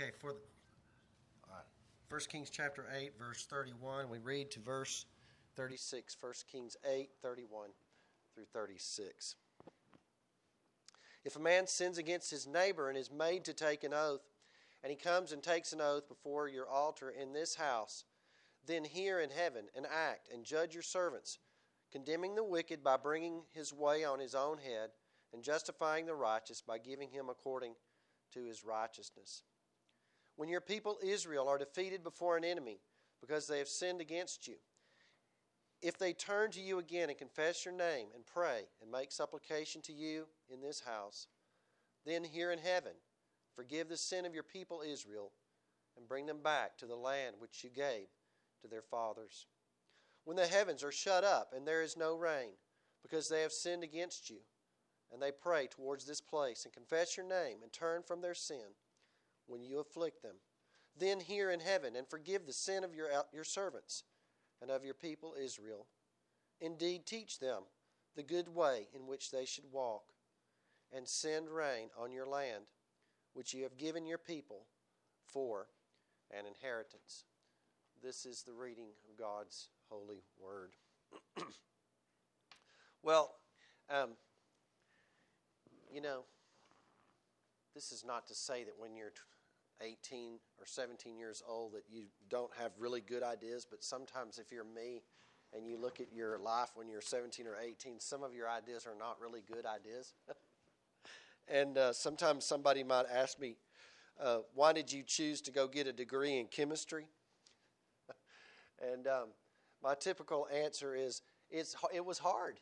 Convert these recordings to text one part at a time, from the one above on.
Okay, for the 1 Kings chapter 8, verse 31, we read to verse 36. 1 Kings 8, 31 through 36. If a man sins against his neighbor and is made to take an oath, and he comes and takes an oath before your altar in this house, then hear in heaven and act and judge your servants, condemning the wicked by bringing his way on his own head, and justifying the righteous by giving him according to his righteousness. When your people Israel are defeated before an enemy because they have sinned against you, if they turn to you again and confess your name and pray and make supplication to you in this house, then hear in heaven, forgive the sin of your people Israel, and bring them back to the land which you gave to their fathers. When the heavens are shut up and there is no rain, because they have sinned against you, and they pray towards this place and confess your name and turn from their sin, when you afflict them, then hear in heaven and forgive the sin of your servants and of your people Israel. Indeed, teach them the good way in which they should walk, and send rain on your land, which you have given your people for an inheritance. This is the reading of God's holy word. Well, this is not to say that when you're 18 or 17 years old that you don't have really good ideas, but sometimes if you're me and you look at your life when you're 17 or 18, some of your ideas are not really good ideas. And sometimes somebody might ask me, why did you choose to go get a degree in chemistry? And my typical answer is, it was hard.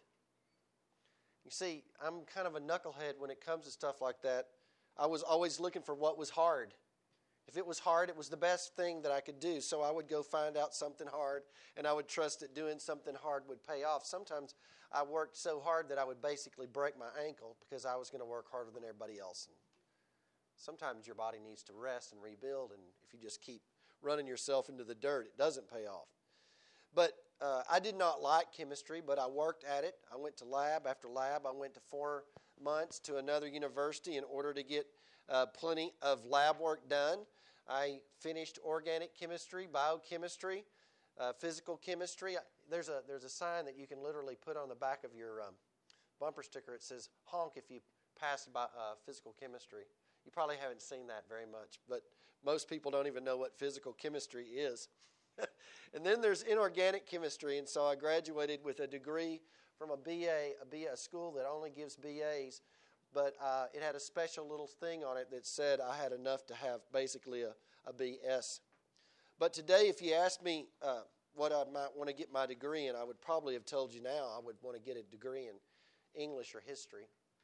You see, I'm kind of a knucklehead when it comes to stuff like that. I was always looking for what was hard. If it was hard, it was the best thing that I could do. So I would go find out something hard, and I would trust that doing something hard would pay off. Sometimes I worked so hard that I would basically break my ankle because I was going to work harder than everybody else. And sometimes your body needs to rest and rebuild, and if you just keep running yourself into the dirt, it doesn't pay off. But I did not like chemistry, but I worked at it. I went to lab after lab. I went to 4 months to another university in order to get plenty of lab work done. I finished organic chemistry, biochemistry, physical chemistry. There's a sign that you can literally put on the back of your bumper sticker. It says, honk if you pass physical chemistry. You probably haven't seen that very much, but most people don't even know what physical chemistry is. And then there's inorganic chemistry, and so I graduated with a degree from a school that only gives BAs, but it had a special little thing on it that said I had enough to have basically a BS. But today, if you ask me what I might want to get my degree in, I would probably have told you now I would want to get a degree in English or history,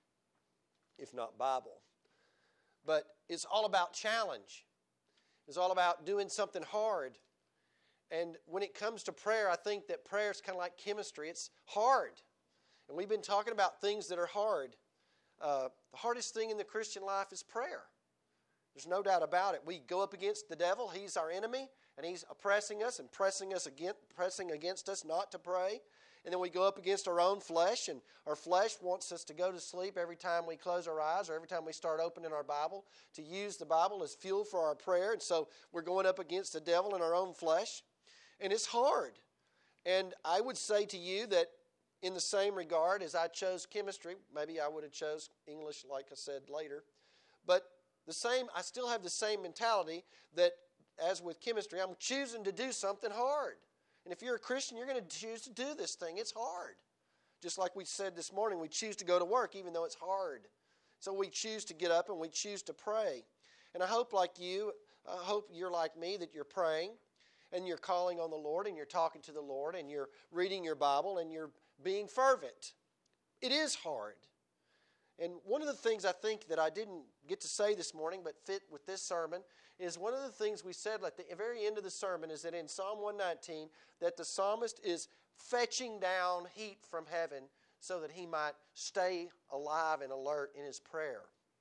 if not Bible. But it's all about challenge. It's all about doing something hard. And when it comes to prayer, I think that prayer is kind of like chemistry. It's hard. And we've been talking about things that are hard. The hardest thing in the Christian life is prayer. There's no doubt about it. We go up against the devil. He's our enemy, and he's oppressing us and pressing against us not to pray. And then we go up against our own flesh, and our flesh wants us to go to sleep every time we close our eyes or every time we start opening our Bible, to use the Bible as fuel for our prayer. And so we're going up against the devil in our own flesh. And it's hard. And I would say to you that in the same regard as I chose chemistry, maybe I would have chose English like I said later, but I still have the same mentality that as with chemistry, I'm choosing to do something hard. And if you're a Christian, you're going to choose to do this thing. It's hard. Just like we said this morning, we choose to go to work even though it's hard. So we choose to get up and we choose to pray. And I hope you're like me, that you're praying and you're calling on the Lord and you're talking to the Lord and you're reading your Bible and you're being fervent. It is hard. And one of the things I think that I didn't get to say this morning but fit with this sermon is one of the things we said at the very end of the sermon is that in Psalm 119 that the psalmist is fetching down heat from heaven so that he might stay alive and alert in his prayer.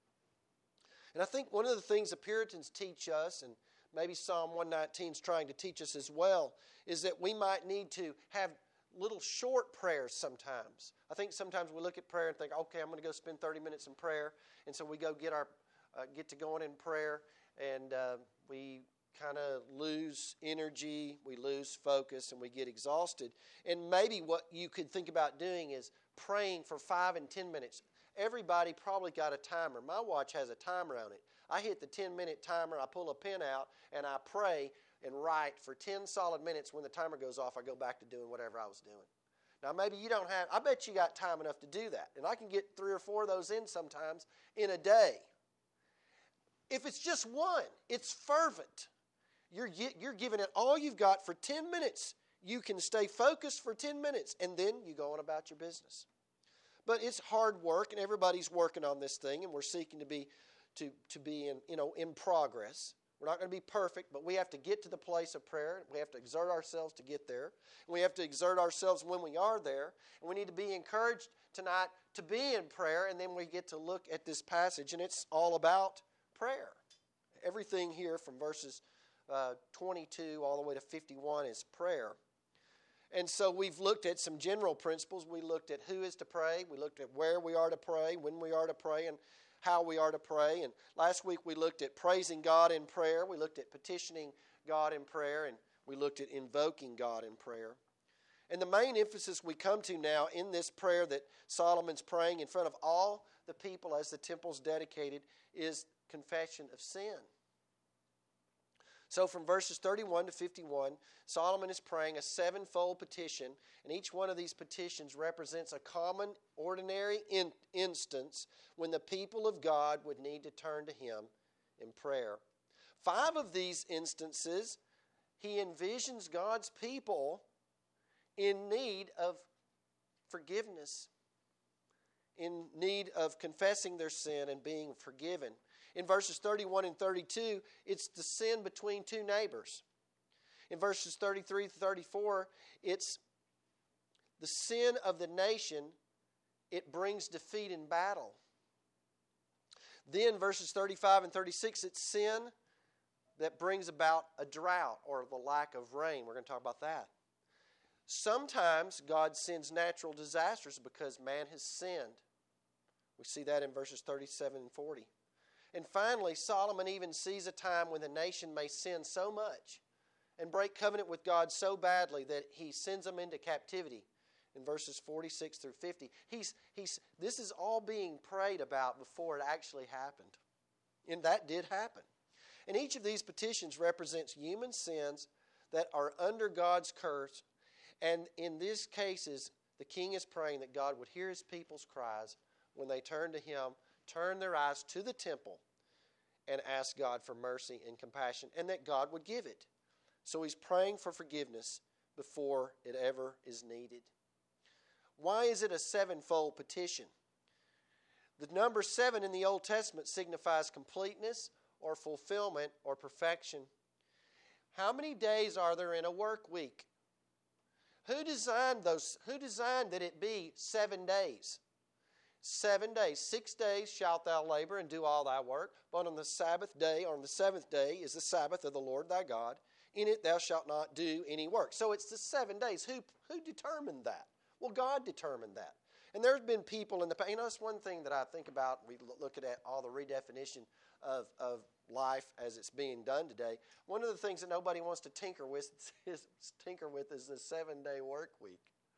And I think one of the things the Puritans teach us, and maybe Psalm 119 is trying to teach us as well, is that we might need to have little short prayers sometimes. I think sometimes we look at prayer and think, okay, I'm going to go spend 30 minutes in prayer. And so we go get to going in prayer. and we kind of lose energy, we lose focus, and we get exhausted. And maybe what you could think about doing is praying for 5 and 10 minutes. Everybody probably got a timer. My watch has a timer on it. I hit the 10-minute timer, I pull a pen out, and I pray and write for 10 solid minutes. When the timer goes off, I go back to doing whatever I was doing. Now, maybe you don't have, I bet you got time enough to do that. And I can get 3 or 4 of those in sometimes in a day. If it's just one, it's fervent. You're giving it all you've got for 10 minutes. You can stay focused for 10 minutes, and then you go on about your business. But it's hard work, and everybody's working on this thing, and we're seeking to be in progress. We're not going to be perfect, but we have to get to the place of prayer. We have to exert ourselves to get there. We have to exert ourselves when we are there. And we need to be encouraged tonight to be in prayer, and then we get to look at this passage, and it's all about prayer. Everything here from verses 22 all the way to 51 is prayer. And so we've looked at some general principles. We looked at who is to pray. We looked at where we are to pray, when we are to pray, and how we are to pray. And last week we looked at praising God in prayer. We looked at petitioning God in prayer, and we looked at invoking God in prayer. And the main emphasis we come to now in this prayer that Solomon's praying in front of all the people as the temple's dedicated is confession of sin. So from verses 31 to 51, Solomon is praying a 7-fold petition, and each one of these petitions represents a common, ordinary instance when the people of God would need to turn to Him in prayer. 5 of these instances, he envisions God's people in need of forgiveness, in need of confessing their sin and being forgiven. In verses 31 and 32, it's the sin between 2 neighbors. In verses 33 to 34, it's the sin of the nation. It brings defeat in battle. Then verses 35 and 36, it's sin that brings about a drought or the lack of rain. We're going to talk about that. Sometimes God sends natural disasters because man has sinned. We see that in verses 37 and 40. And finally, Solomon even sees a time when the nation may sin so much and break covenant with God so badly that he sends them into captivity in verses 46 through 50. This is all being prayed about before it actually happened. And that did happen. And each of these petitions represents human sins that are under God's curse. And in these cases, the king is praying that God would hear his people's cries when they turn to Him, turn their eyes to the temple, and ask God for mercy and compassion, and that God would give it. So he's praying for forgiveness before it ever is needed. Why is it a 7-fold petition? The number 7 in the Old Testament signifies completeness or fulfillment or perfection. How many days are there in a work week? Who designed that it be 7 days? 7 days. 6 days shalt thou labor and do all thy work. But on the Sabbath day, or on the 7th day, is the Sabbath of the Lord thy God. In it thou shalt not do any work. So it's the 7 days. Who determined that? Well, God determined that. And there's been people in the past. That's one thing that I think about. We look at all the redefinition of life as it's being done today. One of the things that nobody wants to tinker with is the 7-day work week.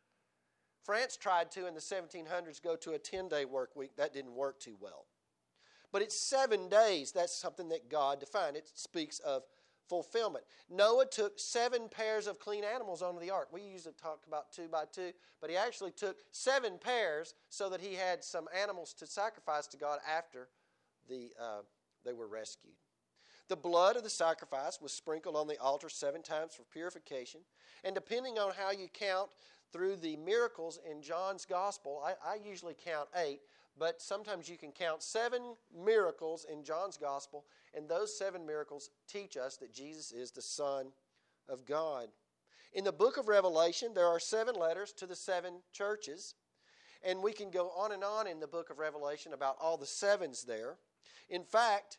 France tried to, in the 1700s, go to a 10-day work week. That didn't work too well. But it's 7 days. That's something that God defined. It speaks of fulfillment. Noah took 7 pairs of clean animals onto the ark. We usually talk about 2 by 2, but he actually took 7 pairs so that he had some animals to sacrifice to God after they were rescued. The blood of the sacrifice was sprinkled on the altar 7 times for purification. And depending on how you count through the miracles in John's Gospel, I usually count 8, but sometimes you can count 7 miracles in John's Gospel, and those 7 miracles teach us that Jesus is the Son of God. In the book of Revelation, there are 7 letters to the 7 churches, and we can go on and on in the book of Revelation about all the 7s there. In fact,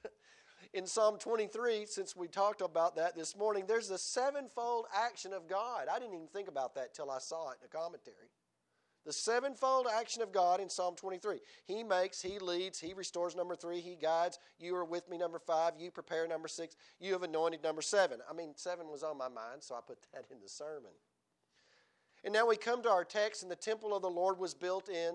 in Psalm 23, since we talked about that this morning, there's a 7-fold action of God. I didn't even think about that till I saw it in a commentary. The sevenfold action of God in Psalm 23. He makes, He leads, He restores, number 3. He guides. You are with me, number 5. You prepare, number 6. You have anointed, number 7. 7 was on my mind, so I put that in the sermon. And now we come to our text, and the temple of the Lord was built in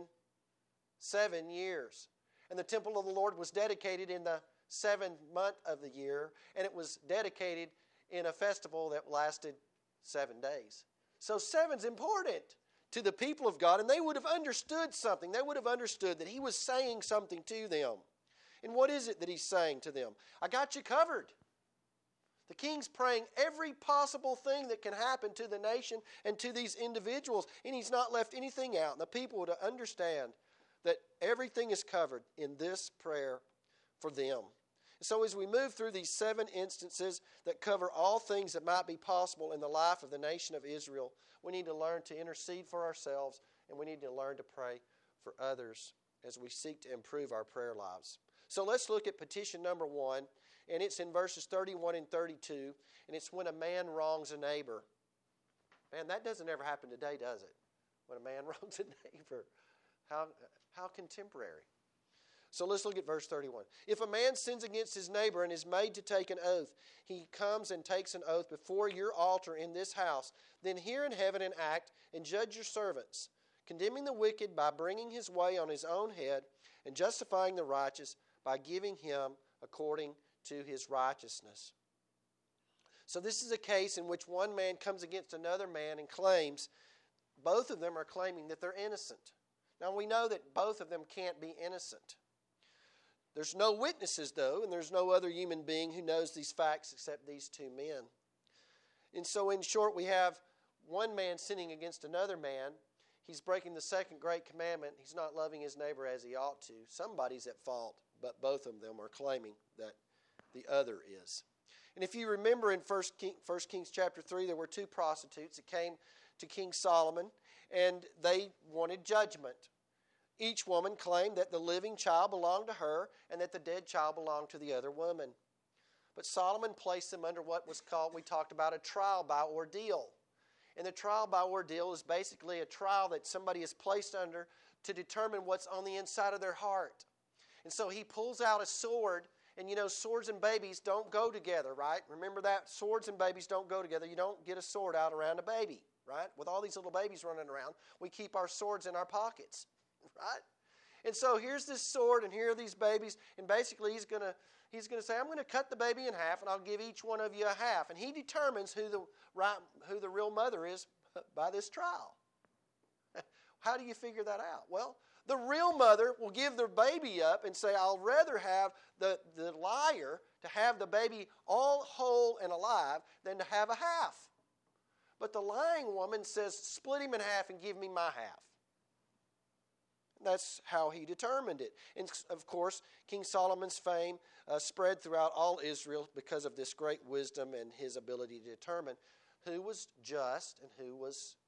7 years. And the temple of the Lord was dedicated in the 7th month of the year, and it was dedicated in a festival that lasted 7 days. So 7's important to the people of God, and they would have understood something. They would have understood that He was saying something to them. And what is it that He's saying to them? I got you covered. The king's praying every possible thing that can happen to the nation and to these individuals, and he's not left anything out. And the people would understand that everything is covered in this prayer for them. So as we move through these 7 instances that cover all things that might be possible in the life of the nation of Israel, we need to learn to intercede for ourselves, and we need to learn to pray for others as we seek to improve our prayer lives. So let's look at petition number 1, and it's in verses 31 and 32, and it's when a man wrongs a neighbor. Man, that doesn't ever happen today, does it? When a man wrongs a neighbor. How contemporary. So let's look at verse 31. If a man sins against his neighbor and is made to take an oath, he comes and takes an oath before your altar in this house, then hear in heaven and act and judge your servants, condemning the wicked by bringing his way on his own head and justifying the righteous by giving him according to his righteousness. So this is a case in which one man comes against another man and claims, both of them are claiming that they're innocent. Now we know that both of them can't be innocent. There's no witnesses, though, and there's no other human being who knows these facts except these 2 men. And so, in short, we have one man sinning against another man. He's breaking the second great commandment. He's not loving his neighbor as he ought to. Somebody's at fault, but both of them are claiming that the other is. And if you remember in 1 Kings chapter 3, there were 2 prostitutes that came to King Solomon, and they wanted judgment. Each woman claimed that the living child belonged to her and that the dead child belonged to the other woman. But Solomon placed them under what was called, we talked about, a trial by ordeal. And the trial by ordeal is basically a trial that somebody is placed under to determine what's on the inside of their heart. And so he pulls out a sword, and swords and babies don't go together, right? Remember that? Swords and babies don't go together. You don't get a sword out around a baby, right? With all these little babies running around, we keep our swords in our pockets. Right? And so here's this sword, and here are these babies, and basically he's going to say, I'm going to cut the baby in half, and I'll give each one of you a half. And he determines who the real mother is by this trial. How do you figure that out? Well, the real mother will give their baby up and say, I'll rather have the liar to have the baby all whole and alive than to have a half. But the lying woman says, split him in half and give me my half. That's how he determined it. And of course, King Solomon's fame spread throughout all Israel because of this great wisdom and his ability to determine who was just and who was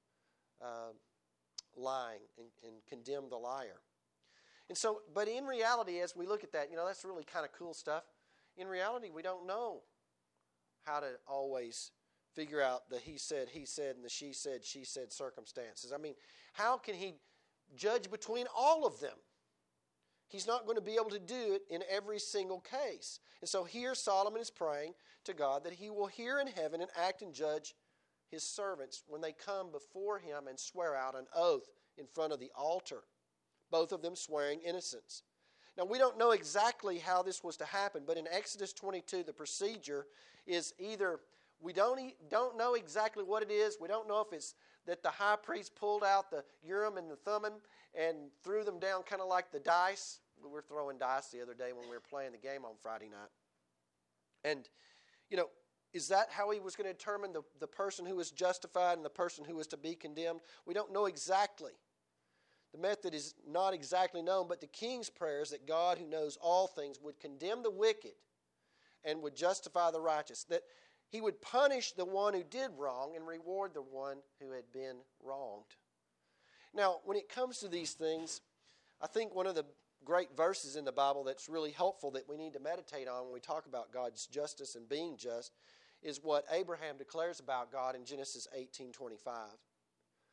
lying and condemn the liar. And so, but in reality, as we look at that, that's really kind of cool stuff. In reality, we don't know how to always figure out the he said, and the she said circumstances. How can he judge between all of them? He's not going to be able to do it in every single case. And so here Solomon is praying to God that he will hear in heaven and act and judge his servants when they come before him and swear out an oath in front of the altar, both of them swearing innocence. Now, we don't know exactly how this was to happen, but in Exodus 22, the procedure is either we don't know exactly what it is. We don't know if it's that the high priest pulled out the Urim and the Thummim and threw them down kind of like the dice. We were throwing dice the other day when we were playing the game on Friday night. And, is that how he was going to determine the person who was justified and the person who was to be condemned? We don't know exactly. The method is not exactly known, but the king's prayer is that God, who knows all things, would condemn the wicked and would justify the righteous. That he would punish the one who did wrong and reward the one who had been wronged. Now, when it comes to these things, I think one of the great verses in the Bible that's really helpful that we need to meditate on when we talk about God's justice and being just is what Abraham declares about God in Genesis 18:25.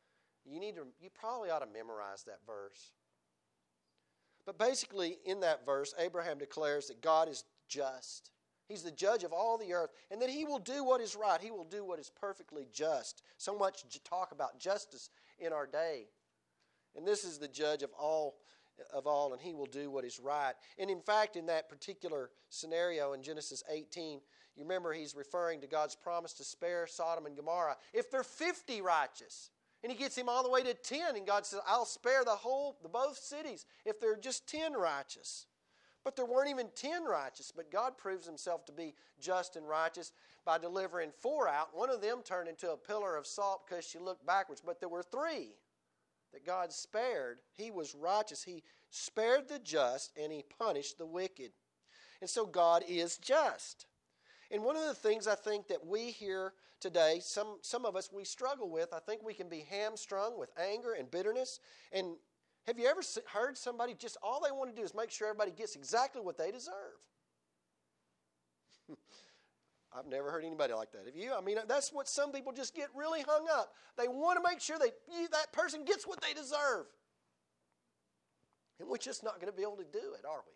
you probably ought to memorize that verse. But basically, in that verse, Abraham declares that God is just. He's the judge of all the earth, and that He will do what is right. He will do what is perfectly just. So much talk about justice in our day. And this is the judge of all, and He will do what is right. And in fact, in that particular scenario in Genesis 18, you remember He's referring to God's promise to spare Sodom and Gomorrah. If they're 50 righteous, and He gets him all the way to 10, and God says, I'll spare both cities if they're just 10 righteous. But there weren't even 10 righteous. But God proves Himself to be just and righteous by delivering 4 out. One of them turned into a pillar of salt because she looked backwards. But there were 3 that God spared. He was righteous. He spared the just, and He punished the wicked. And so God is just. And one of the things I think that we here today, some of us, we struggle with, I think we can be hamstrung with anger and bitterness. And have you ever heard somebody just all they want to do is make sure everybody gets exactly what they deserve? I've never heard anybody like that. Have you? I mean, that's what some people just get really hung up. They want to make sure that person gets what they deserve. And we're just not going to be able to do it, are we?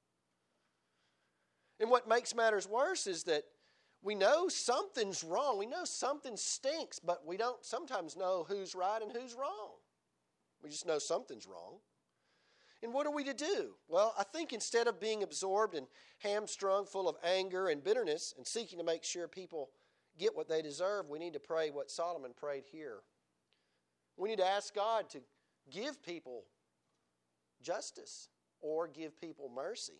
And what makes matters worse is that we know something's wrong. We know something stinks, but we don't sometimes know who's right and who's wrong. We just know something's wrong. And what are we to do? Well, I think instead of being absorbed and hamstrung, full of anger and bitterness, and seeking to make sure people get what they deserve, we need to pray what Solomon prayed here. We need to ask God to give people justice or give people mercy,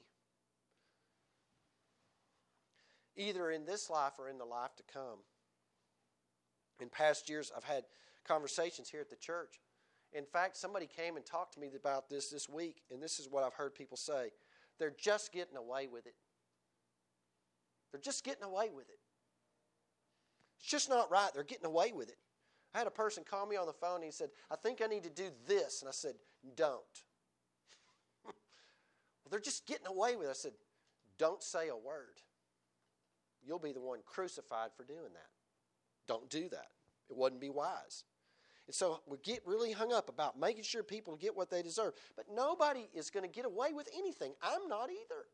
either in this life or in the life to come. In past years, I've had conversations here at the church. In fact, somebody came and talked to me about this week, and this is what I've heard people say. They're just getting away with it. They're just getting away with it. It's just not right. They're getting away with it. I had a person call me on the phone, and he said, I think I need to do this. And I said, don't. Well, they're just getting away with it. I said, don't say a word. You'll be the one crucified for doing that. Don't do that. It wouldn't be wise. And so we get really hung up about making sure people get what they deserve. But nobody is going to get away with anything. I'm not either.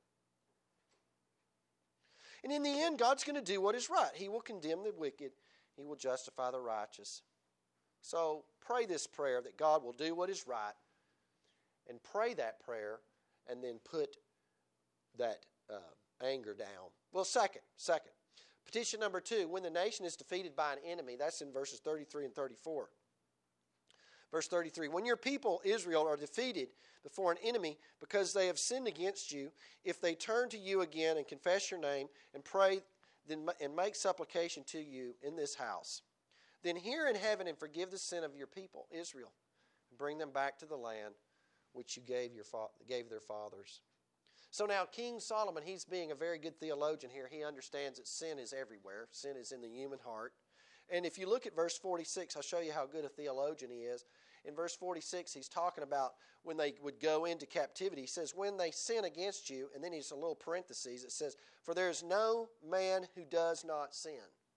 And in the end, God's going to do what is right. He will condemn the wicked. He will justify the righteous. So pray this prayer that God will do what is right. And pray that prayer and then put that anger down. Well, second, petition number 2, when the nation is defeated by an enemy, that's in verses 33 and 34. Verse 33, when your people, Israel, are defeated before an enemy because they have sinned against you, if they turn to you again and confess your name and pray and make supplication to you in this house, then hear in heaven and forgive the sin of your people, Israel, and bring them back to the land which you gave their fathers. So now King Solomon, he's being a very good theologian here. He understands that sin is everywhere. Sin is in the human heart. And if you look at verse 46, I'll show you how good a theologian he is. In verse 46, he's talking about when they would go into captivity. He says, when they sin against you, and then he's a little parentheses. It says, for there is no man who does not sin.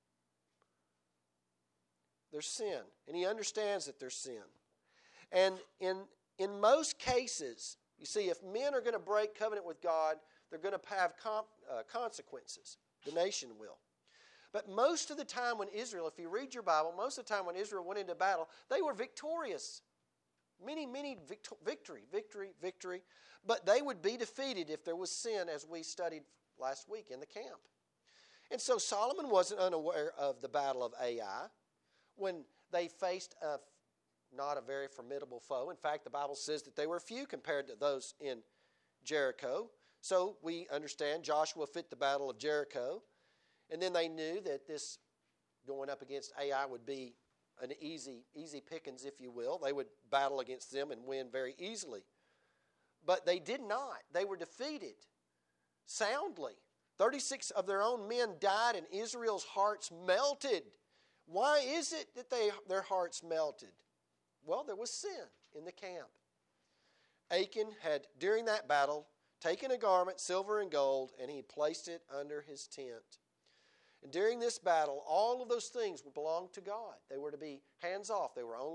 There's sin, and he understands that there's sin. And in most cases, you see, if men are going to break covenant with God, they're going to have consequences. The nation will. But most of the time when Israel, if you read your Bible, most of the time when Israel went into battle, they were victorious. Many victory. But they would be defeated if there was sin, as we studied last week in the camp. And so Solomon wasn't unaware of the battle of Ai when they faced not a very formidable foe. In fact, the Bible says that they were few compared to those in Jericho. So we understand Joshua fit the battle of Jericho. And then they knew that this going up against Ai would be an easy pickings, if you will. They would battle against them and win very easily. But they did not. They were defeated soundly. 36 of their own men died, and Israel's hearts melted. Why is it that their hearts melted? Well, there was sin in the camp. Achan had, during that battle, taken a garment, silver and gold, and he placed it under his tent. And during this battle, all of those things belonged to God. They were to be hands off. They were only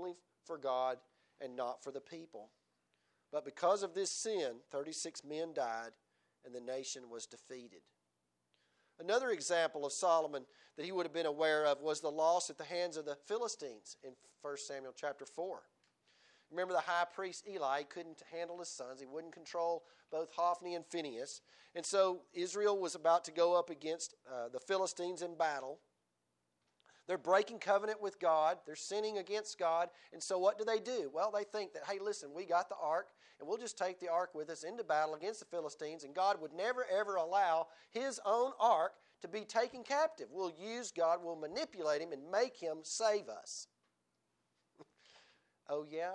for God and not for the people. But because of this sin, 36 men died, and the nation was defeated. Another example of Solomon that he would have been aware of was the loss at the hands of the Philistines in 1 Samuel chapter 4. Remember the high priest Eli couldn't handle his sons. He wouldn't control both Hophni and Phinehas. And so Israel was about to go up against the Philistines in battle. They're breaking covenant with God. They're sinning against God. And so what do? Well, they think that, hey, listen, we got the ark, and we'll just take the ark with us into battle against the Philistines, and God would never, ever allow His own ark to be taken captive. We'll use God, we'll manipulate Him, and make Him save us. Oh, yeah?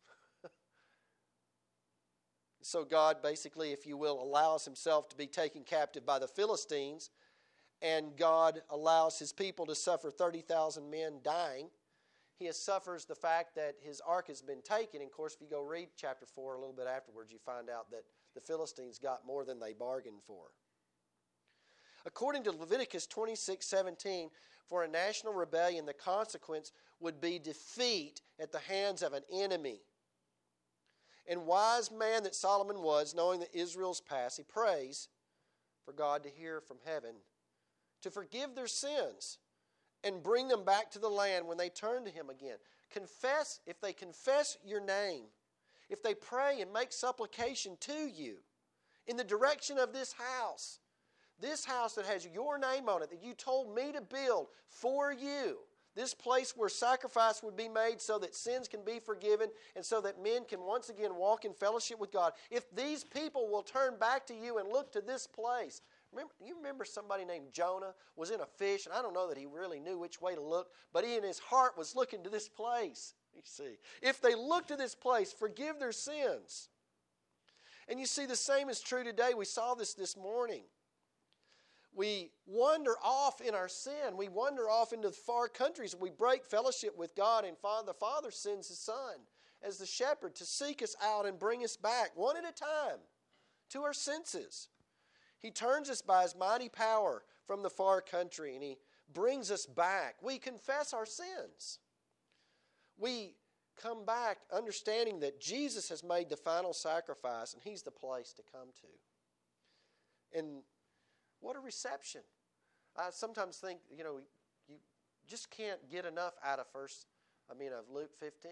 So God basically, if you will, allows Himself to be taken captive by the Philistines, and God allows His people to suffer 30,000 men dying. He suffers the fact that His ark has been taken. And of course, if you go read chapter 4 a little bit afterwards, you find out that the Philistines got more than they bargained for. According to Leviticus 26:17, for a national rebellion, the consequence would be defeat at the hands of an enemy. And wise man that Solomon was, knowing that Israel's past, he prays for God to hear from heaven, to forgive their sins and bring them back to the land when they turn to Him again. Confess, if they confess your name, if they pray and make supplication to you in the direction of this house that has your name on it, that you told me to build for you, this place where sacrifice would be made so that sins can be forgiven and so that men can once again walk in fellowship with God. If these people will turn back to you and look to this place. You remember somebody named Jonah was in a fish, and I don't know that he really knew which way to look, but he in his heart was looking to this place. You see, if they look to this place, forgive their sins. And you see, the same is true today. We saw this morning. We wander off in our sin. We wander off into far countries. We break fellowship with God, and the Father sends His Son as the shepherd to seek us out and bring us back one at a time to our senses. He turns us by His mighty power from the far country, and He brings us back. We confess our sins. We come back understanding that Jesus has made the final sacrifice, and He's the place to come to. And what a reception. I sometimes think, you just can't get enough out of Luke 15.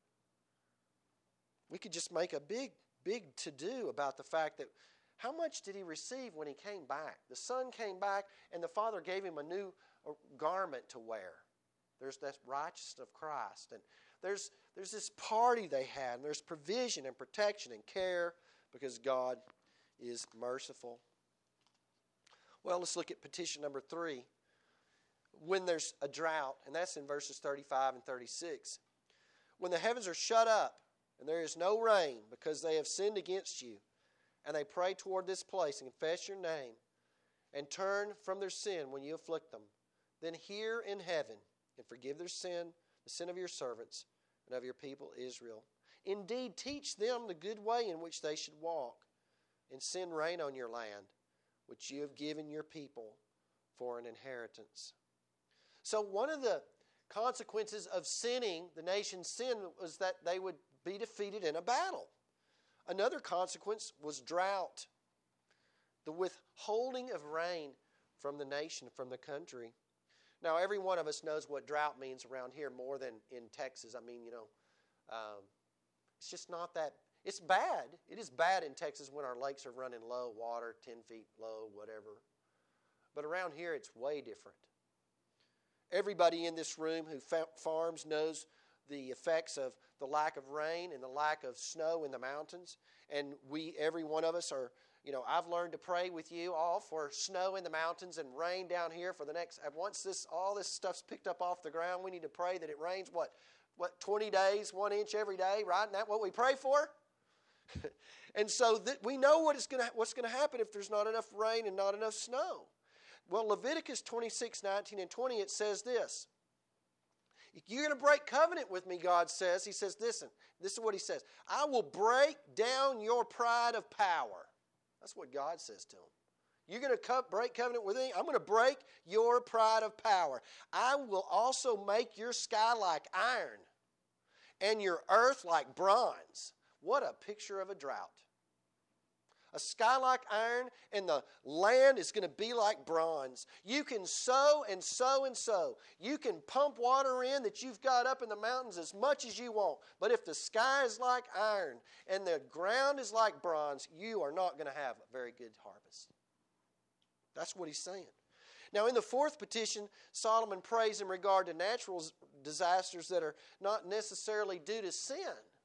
We could just make a big to-do about the fact that how much did He receive when He came back? The Son came back, and the Father gave Him a new garment to wear. There's that righteousness of Christ. And there's this party they had, and there's provision and protection and care because God is merciful. Well, let's look at petition number 3. When there's a drought, and that's in verses 35 and 36. When the heavens are shut up, and there is no rain because they have sinned against you, and they pray toward this place and confess your name and turn from their sin when you afflict them, then hear in heaven and forgive their sin, the sin of your servants and of your people Israel. Indeed, teach them the good way in which they should walk, and send rain on your land, which you have given your people for an inheritance. So one of the consequences of sinning, the nation's sin, was that they would be defeated in a battle. Another consequence was drought, the withholding of rain from the nation, from the country. Now, every one of us knows what drought means around here more than in Texas. It's just not that. It's bad. It is bad in Texas when our lakes are running low, water 10 feet low, whatever. But around here, it's way different. Everybody in this room who farms knows the effects of the lack of rain and the lack of snow in the mountains. And every one of us are, I've learned to pray with you all for snow in the mountains and rain down here for the next, once all this stuff's picked up off the ground, we need to pray that it rains, 20 days, 1 inch every day, right? Isn't that what we pray for? And so we know what's going to happen if there's not enough rain and not enough snow. Well, Leviticus 26:19 and 20, it says this. If you're going to break covenant with me, God says, He says, listen, this is what He says. I will break down your pride of power. That's what God says to him. You're going to break covenant with me? I'm going to break your pride of power. I will also make your sky like iron and your earth like bronze. What a picture of a drought. A sky like iron, and the land is going to be like bronze. You can sow and sow and sow. You can pump water in that you've got up in the mountains as much as you want. But if the sky is like iron and the ground is like bronze, you are not going to have a very good harvest. That's what he's saying. Now, in the fourth petition, Solomon prays in regard to natural disasters that are not necessarily due to sin.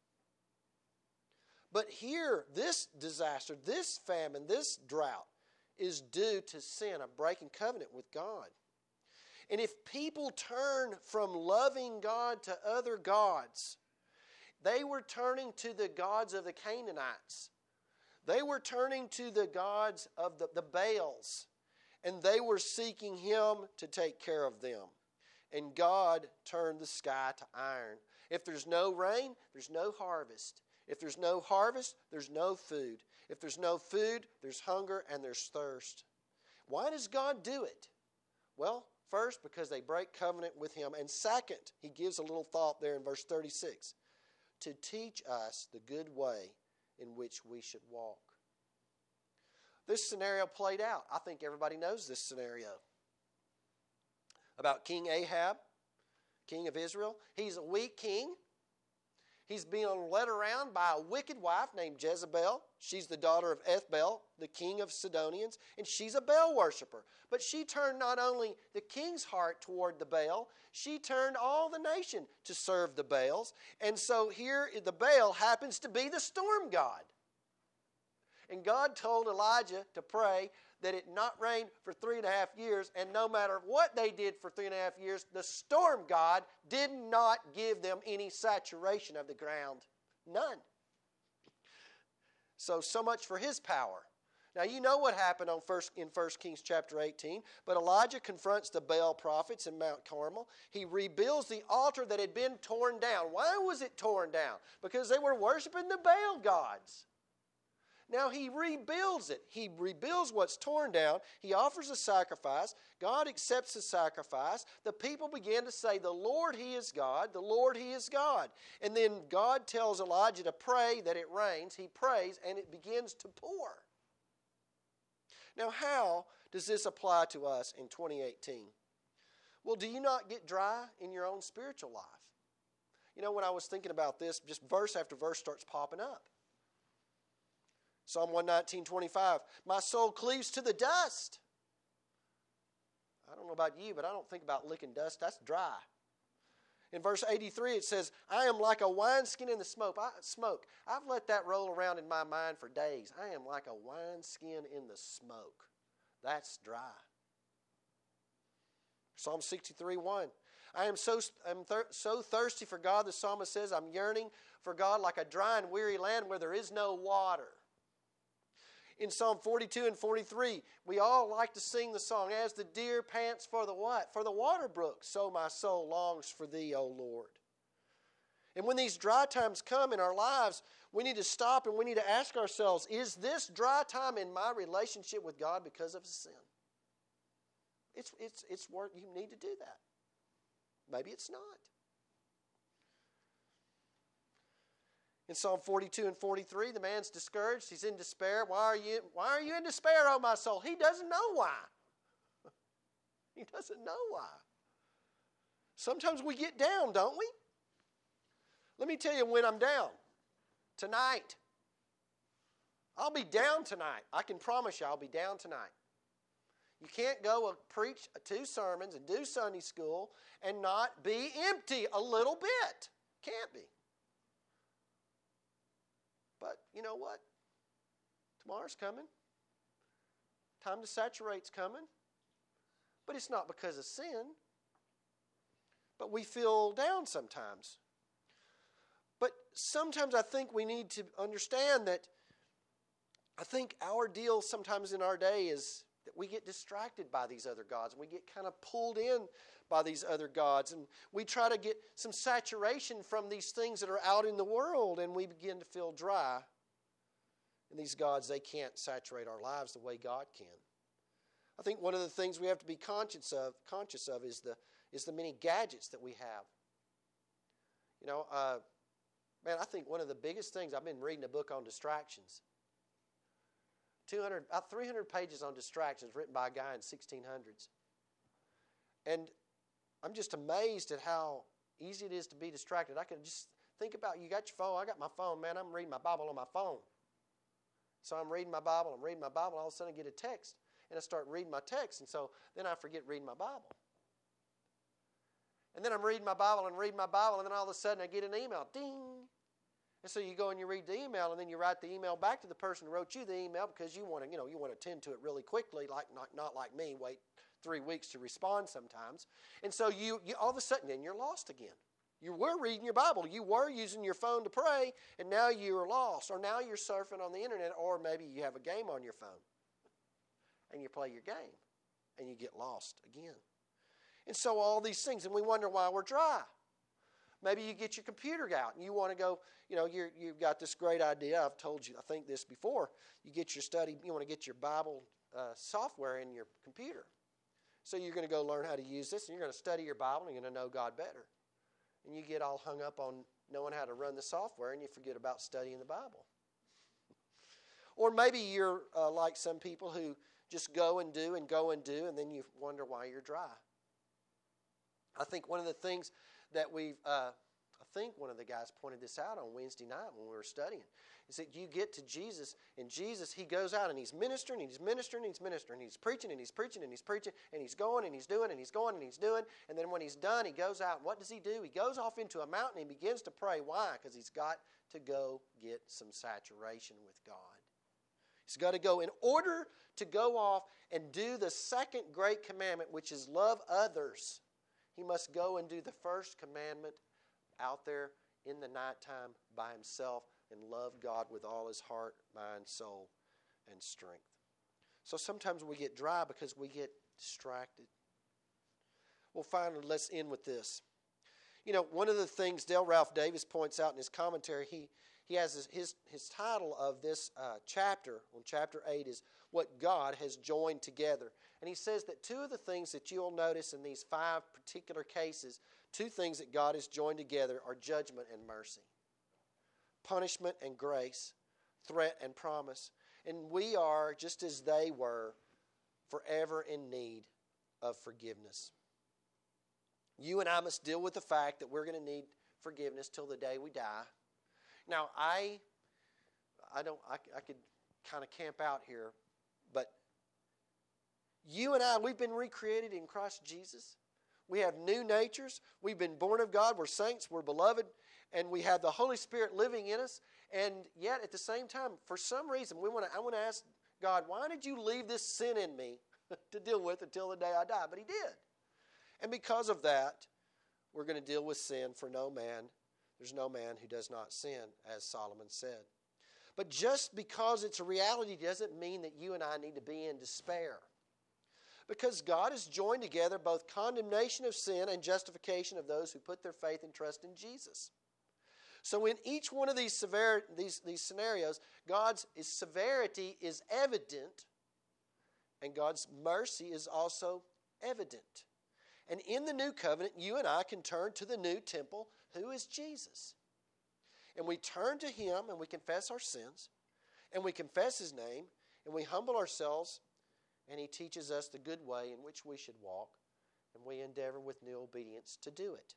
But here, this disaster, this famine, this drought is due to sin, a breaking covenant with God. And if people turn from loving God to other gods, they were turning to the gods of the Canaanites. They were turning to the gods of the Baals. And they were seeking him to take care of them. And God turned the sky to iron. If there's no rain, there's no harvest. If there's no harvest, there's no food. If there's no food, there's hunger and there's thirst. Why does God do it? Well, first, because they break covenant with him. And second, he gives a little thought there in verse 36. To teach us the good way in which we should walk. This scenario played out. I think everybody knows this scenario. About King Ahab, king of Israel. He's a weak king. He's being led around by a wicked wife named Jezebel. She's the daughter of Ethbaal, the king of Sidonians, and she's a Baal worshiper. But she turned not only the king's heart toward the Baal, she turned all the nation to serve the Baals. And so here the Baal happens to be the storm god. And God told Elijah to pray that it not rain for 3.5 years, and no matter what they did for 3.5 years, the storm god did not give them any saturation of the ground. None. So much for his power. Now you know what happened in 1 Kings chapter 18, but Elijah confronts the Baal prophets in Mount Carmel. He rebuilds the altar that had been torn down. Why was it torn down? Because they were worshiping the Baal gods. Now he rebuilds it. He rebuilds what's torn down. He offers a sacrifice. God accepts the sacrifice. The people begin to say, the Lord, He is God. The Lord, He is God. And then God tells Elijah to pray that it rains. He prays and it begins to pour. Now how does this apply to us in 2018? Well, do you not get dry in your own spiritual life? You know, when I was thinking about this, just verse after verse starts popping up. Psalm 119:25, my soul cleaves to the dust. I don't know about you, but I don't think about licking dust. That's dry. In verse 83, it says, I am like a wineskin in the smoke. I've let that roll around in my mind for days. I am like a wineskin in the smoke. That's dry. Psalm 63:1, I am so thirsty for God, the psalmist says, I'm yearning for God like a dry and weary land where there is no water. In Psalm 42 and 43, we all like to sing the song, as the deer pants for the what? For the water brook, so my soul longs for thee, O Lord. And when these dry times come in our lives, we need to stop and we need to ask ourselves, is this dry time in my relationship with God because of sin? It's worth, you need to do that. Maybe it's not. In Psalm 42 and 43, the man's discouraged. He's in despair. Why are you in despair, O my soul? He doesn't know why. He doesn't know why. Sometimes we get down, don't we? Let me tell you when I'm down. Tonight. I'll be down tonight. I can promise you I'll be down tonight. You can't go preach 2 sermons and do Sunday school and not be empty a little bit. Can't be. But you know what? Tomorrow's coming. Time to saturate's coming. But it's not because of sin. But we feel down sometimes. But sometimes I think we need to understand that I think our deal sometimes in our day is that we get distracted by these other gods. And we get kind of pulled in by these other gods. And we try to get some saturation from these things that are out in the world. And we begin to feel dry. And these gods, they can't saturate our lives the way God can. I think one of the things we have to be conscious of is the many gadgets that we have. You know, Man, I think one of the biggest things, I've been reading a book on distractions. 300 pages on distractions written by a guy in 1600s. And I'm just amazed at how easy it is to be distracted. I can just think about, you got your phone, I got my phone, man, I'm reading my Bible on my phone. So I'm reading my Bible, and all of a sudden I get a text, and I start reading my text, and so then I forget reading my Bible. And then I'm reading my Bible, and then all of a sudden I get an email, ding. And so you go and you read the email, and then you write the email back to the person who wrote you the email because you want to attend to it really quickly, like not like me, wait 3 weeks to respond sometimes. And so you all of a sudden then you're lost again. You were reading your Bible, you were using your phone to pray, and now you're lost, or now you're surfing on the internet, or maybe you have a game on your phone, and you play your game, and you get lost again. And so all these things, and we wonder why we're dry. Maybe you get your computer out and you want to go, you've got this great idea. I've told you, I think this before. You want to get your Bible software in your computer. So you're going to go learn how to use this, and you're going to study your Bible, and you're going to know God better. And you get all hung up on knowing how to run the software, and you forget about studying the Bible. Or maybe you're like some people who just go and do, and then you wonder why you're dry. I think one of the things that I think one of the guys pointed this out on Wednesday night when we were studying. He said, you get to Jesus, and Jesus, he goes out and he's ministering, and he's ministering, and he's ministering. He's preaching, and he's preaching, and he's preaching, and he's going, and he's doing, and he's going, and he's doing. And then when he's done, he goes out, and what does he do? He goes off into a mountain, and he begins to pray. Why? Because he's got to go get some saturation with God. He's got to go in order to go off and do the second great commandment, which is love others. He must go and do the first commandment out there in the nighttime by himself and love God with all his heart, mind, soul, and strength. So sometimes we get dry because we get distracted. Well, finally, let's end with this. One of the things Dale Ralph Davis points out in his commentary, he has his title of this chapter, on chapter 8, is What God Has Joined Together. And he says that two of the things that you'll notice in these 5 particular cases, 2 things that God has joined together are judgment and mercy. Punishment and grace, threat and promise. And we are, just as they were, forever in need of forgiveness. You and I must deal with the fact that we're going to need forgiveness till the day we die. Now, I could kind of camp out here, but you and I, we've been recreated in Christ Jesus. We have new natures. We've been born of God. We're saints. We're beloved. And we have the Holy Spirit living in us. And yet, at the same time, for some reason, I want to ask God, why did you leave this sin in me to deal with until the day I die? But he did. And because of that, we're going to deal with sin, for there's no man who does not sin, as Solomon said. But just because it's a reality doesn't mean that you and I need to be in despair. Because God has joined together both condemnation of sin and justification of those who put their faith and trust in Jesus. So in each one of these scenarios, God's severity is evident, and God's mercy is also evident. And in the new covenant, you and I can turn to the new temple, who is Jesus. And we turn to him, and we confess our sins, and we confess his name, and we humble ourselves, and he teaches us the good way in which we should walk, and we endeavor with new obedience to do it.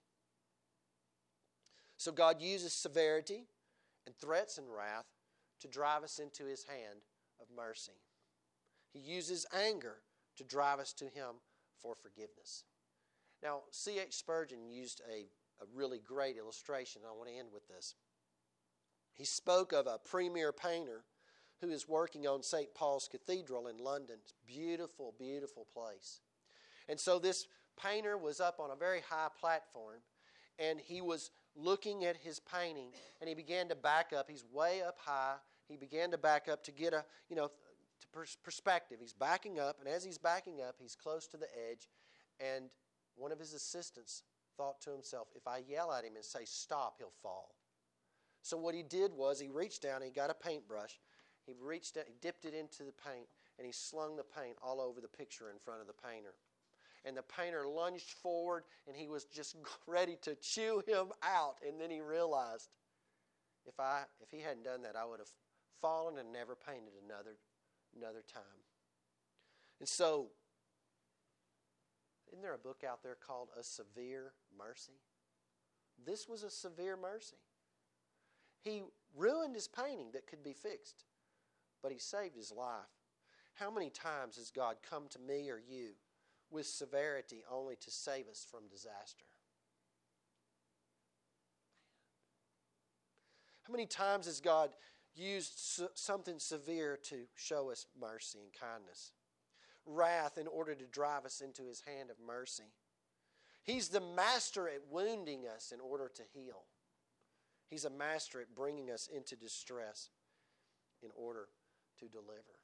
So God uses severity and threats and wrath to drive us into his hand of mercy. He uses anger to drive us to him for forgiveness. Now, C.H. Spurgeon used a really great illustration. I want to end with this. He spoke of a premier painter who is working on St. Paul's Cathedral in London. It's a beautiful, beautiful place. And so this painter was up on a very high platform, and he was looking at his painting, and he began to back up. He's way up high. He began to back up to get perspective. He's backing up, and as he's backing up, he's close to the edge, and one of his assistants thought to himself, if I yell at him and say stop, he'll fall. So what he did was he reached down and he got a paintbrush. He reached down, he dipped it into the paint, and he slung the paint all over the picture in front of the painter. And the painter lunged forward, and he was just ready to chew him out. And then he realized if he hadn't done that, I would have fallen and never painted another time. And so, isn't there a book out there called A Severe Mercy? This was a severe mercy. He ruined his painting that could be fixed, but he saved his life. How many times has God come to me or you with severity only to save us from disaster? How many times has God used something severe to show us mercy and kindness? Wrath in order to drive us into His hand of mercy. He's the master at wounding us in order to heal. He's a master at bringing us into distress in order to deliver.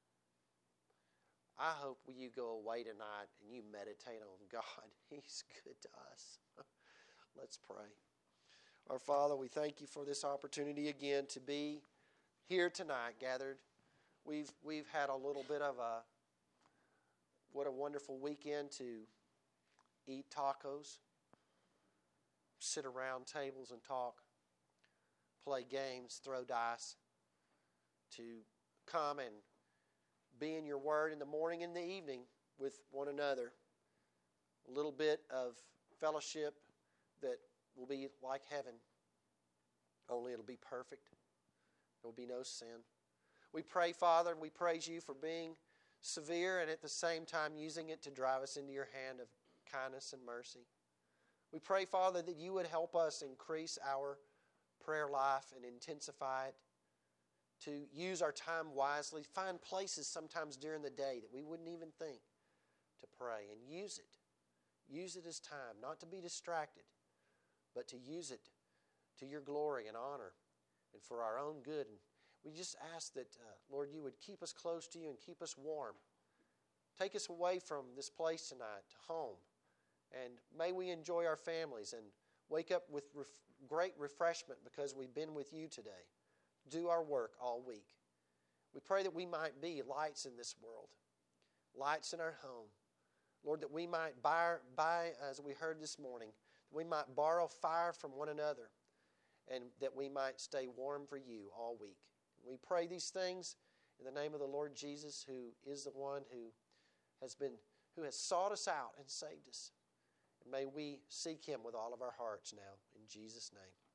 I hope you go away tonight and you meditate on God. He's good to us. Let's pray. Our Father, we thank you for this opportunity again to be here tonight, gathered. We've had a little bit of what a wonderful weekend to eat tacos, sit around tables and talk, play games, throw dice, to come and be in your Word in the morning and the evening with one another. A little bit of fellowship that will be like heaven, only it'll be perfect. There will be no sin. We pray, Father, and we praise you for being severe and at the same time using it to drive us into your hand of kindness and mercy. We pray, Father, that you would help us increase our prayer life and intensify it, to use our time wisely, find places sometimes during the day that we wouldn't even think to pray, and use it. Use it as time, not to be distracted, but to use it to your glory and honor and for our own good. And we just ask that, Lord, you would keep us close to you and keep us warm. Take us away from this place tonight to home. And may we enjoy our families and wake up with great refreshment because we've been with you today. Do our work all week. We pray that we might be lights in this world, lights in our home. Lord, that we might buy, as we heard this morning, we might borrow fire from one another, and that we might stay warm for you all week. We pray these things in the name of the Lord Jesus, who is the one who has sought us out and saved us. And may we seek him with all of our hearts now. In Jesus' name.